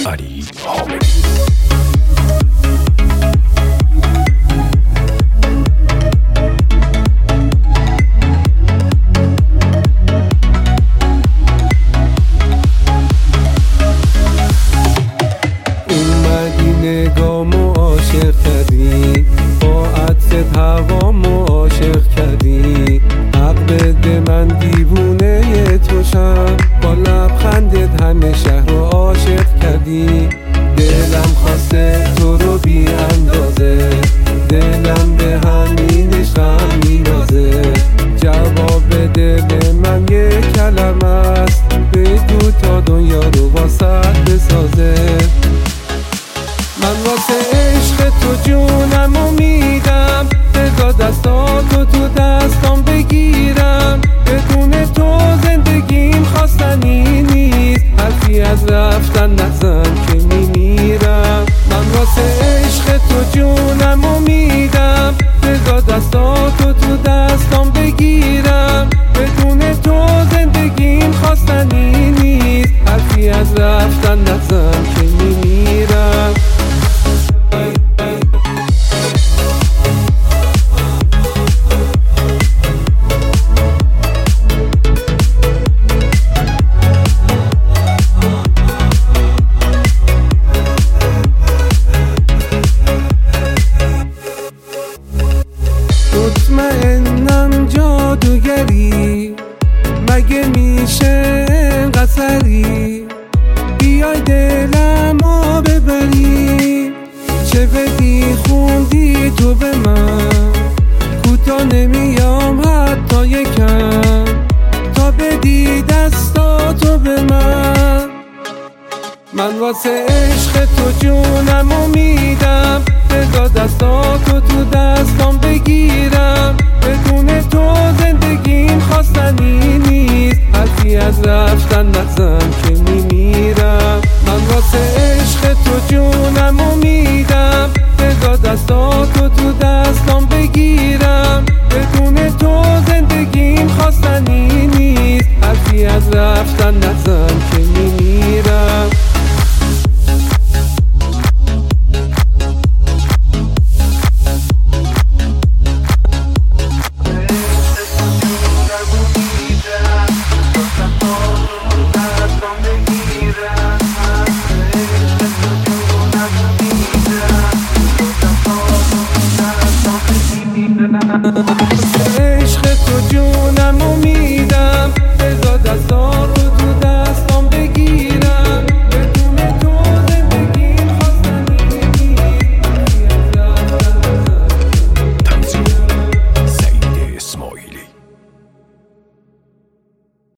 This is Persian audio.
علی حامدی. نگامو عاشق کردی، با عطرت هوامو عاشق کردی. حق بده من دیوونه توشم، با لبخندت همه شهر رو عاشق کردی. دلم خواسته تو رو بی اندازه، دلم به همینش غم مینازه. جواب بده به من یه کلمه است، بگو تا دنیا رو واسه بسازه. من واسه عشق تو جونمو میدم، بذار دستاتو تو دستام بگیرم. بدون تو زندگیم خواستنی نیست، حرفی از رفتن نزن که میمیرم. من واسه عشق تو جونمو میدم، بذار دستاتو تو دستام بگیرم. بدون تو زندگیم خواستنی نیست، حرفی از رفتن نزن که میمیرم. مطمئنم جادوگری مگه میشه قصری، بیای دلمو ببری. چه بدی خوندی تو به من، کوتا نمیام حتی یکم، تا بدی دستاتو به من. من واسه عشق تو جونمو میدم، بذار دستاتو تو دستام بگیرم. بدون تو زندگیم خواستنی نیست، حرفی از رفتن